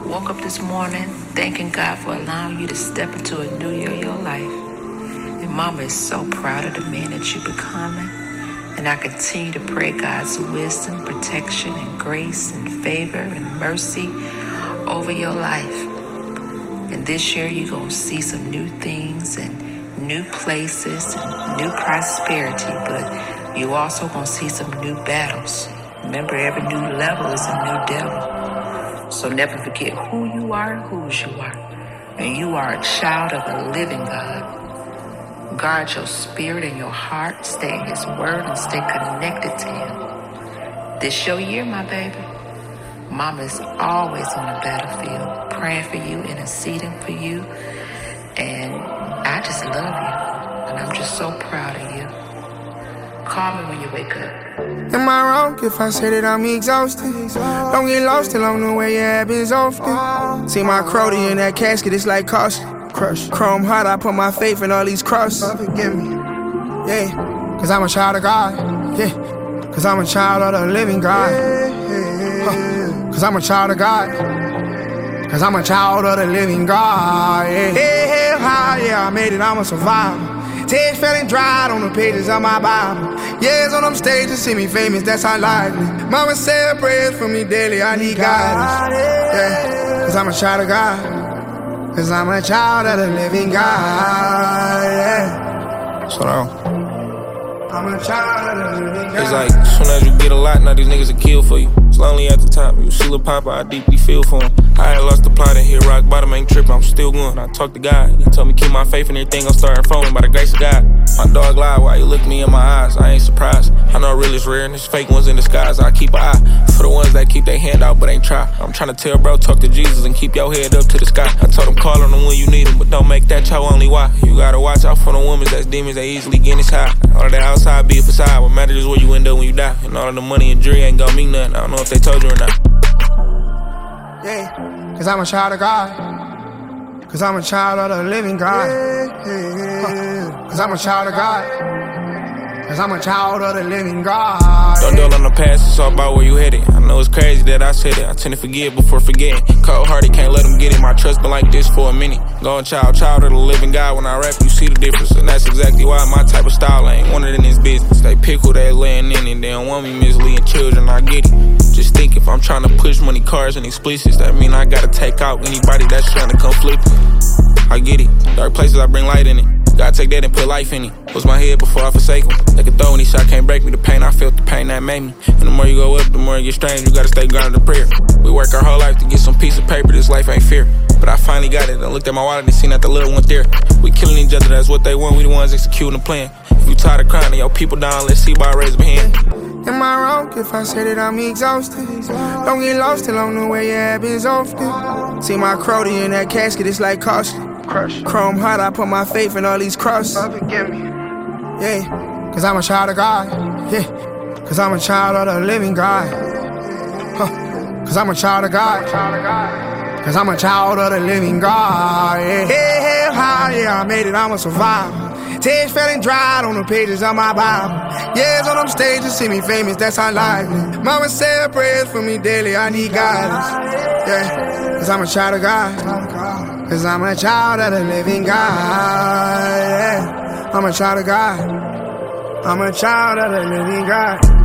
Woke up this morning thanking God for allowing you to step into a new year of your life. And Mama is so proud of the man that you're becoming. And I continue to pray God's wisdom, protection, and grace, and favor, and mercy over your life. And this year you're going to see some new things and new places and new prosperity. But you also going to see some new battles. Remember, every new level is a new devil. So never forget who you are and whose you are. And you are a child of a living God. Guard your spirit and your heart. Stay in His Word and stay connected to Him. This your year, my baby. Mama is always on the battlefield, praying for you, interceding for you. And I just love you. And I'm just so proud of you. Call me when you wake up. Am I wrong if I say that I'm exhausted? Don't get lost along the way, it happens often. See my Crody in that casket, it's like caution. Crush. Chrome heart, I put my faith in all these crosses. Forgive me. Yeah, cause I'm a child of God. Yeah, cause I'm a child of the living God. Cause I'm a child of God. Cause I'm a child of the living God. Yeah, hell high, yeah, I made it, I'm a survivor. Tears fell and dried on the pages of my Bible. Years on them stages, see me famous, that's how likely. Mama said prayers for me daily, I need guidance. Yeah, cause I'm a child of God. Cause I'm a child of the living God. Yeah. So I'm a child of the living God. It's like, as soon as you get a lot, now these niggas will kill for you. It's lonely at the top, you see Lil Papa, I deeply feel for him. I ain't lost the plot and hit rock bottom, ain't trippin', I'm still going. I talk to God, he told me keep my faith and everything gon' start unfolding by the grace of God. My dog lied while you look me in my eyes, I ain't surprised. I know real is rare and there's fake ones in disguise. I keep an eye for the ones that keep their hand out but ain't try. I'm tryna tell bro, talk to Jesus and keep your head up to the sky. I told him call on them when you need them, but don't make that your only why. You gotta watch out for the women that's demons, they easily get this high. All of that outside be a facade, what matters is where you end up when you die. And all of the money and jewelry ain't gon' mean nothing, I don't know if they told you or not. Yeah, cause I'm a child of God. Cause I'm a child of the living God. Cause I'm a child of God. Cause I'm a child of the living God. Don't dwell on the past, it's all about where you headed. I know it's crazy that I said it, I tend to forgive before forgetting. Cold-hearted, can't let them get it, my trust been like this for a minute. Going child of the living God, when I rap you see the difference. And that's exactly why my type of style ain't wanted in this business. They pick who they laying in and they don't want me misleading children, I get it. Just think if I'm trying to push money, cars, and explicits, that mean I gotta take out anybody that's trying to come flip it. I get it, dark places I bring light in it. Gotta take that and put life in it. Was my head before I forsake them. They can throw any shot, can't break me. The pain, I felt the pain that made me. And the more you go up, the more it gets strange. You gotta stay grounded in prayer. We work our whole life to get some piece of paper. This life ain't fair. But I finally got it. I looked at my wallet and seen that the little one there. We killing each other, that's what they want. We the ones executing the plan. If you tired of crying and your people down, let's see by raise a hand. Am I wrong if I say that I'm exhausted? Don't get lost along the way, it happens often. See my Crody in that casket, it's like caution. Chrome heart, I put my faith in all these crosses. Forgive me. Yeah, cause I'm a child of God. Yeah, cause I'm a child of the living God. Cause I'm a child of God. Cause I'm a child of the living God. Yeah, hell high, yeah, I made it, I'm a survivor. Tears fell and dried on the pages of my Bible. Years on them stages, see me famous, that's how likely. Mama said prayers for me daily, I need guidance. Yeah, cause I'm a child of God. Cause I'm a child of the living God. Yeah, I'm a child of God. I'm a child of the living God.